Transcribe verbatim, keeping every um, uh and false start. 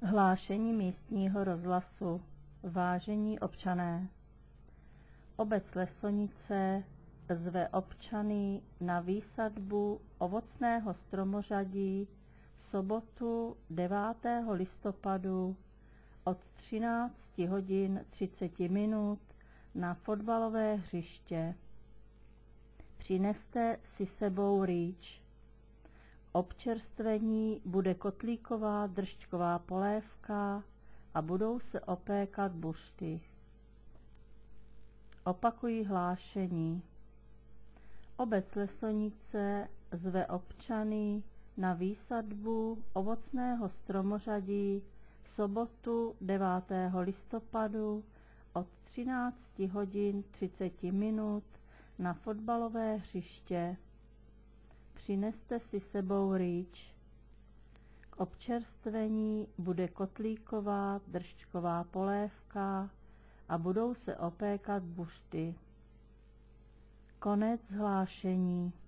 Hlášení místního rozhlasu. Vážení občané, obec Lesonice zve občany na výsadbu ovocného stromořadí v sobotu devátého listopadu od třinácti hodin třicet minut na fotbalové hřiště. Přineste si sebou rýč. Občerstvení bude kotlíková držťková polévka a budou se opékat buřty. Opakují hlášení. Obec Lesonice zve občany na výsadbu ovocného stromořadí v sobotu devátého listopadu od třinácti hodin třicet minut na fotbalové hřiště. Přineste si sebou rýč. K občerstvení bude kotlíková držťková polévka a budou se opékat buřty. Konec hlášení.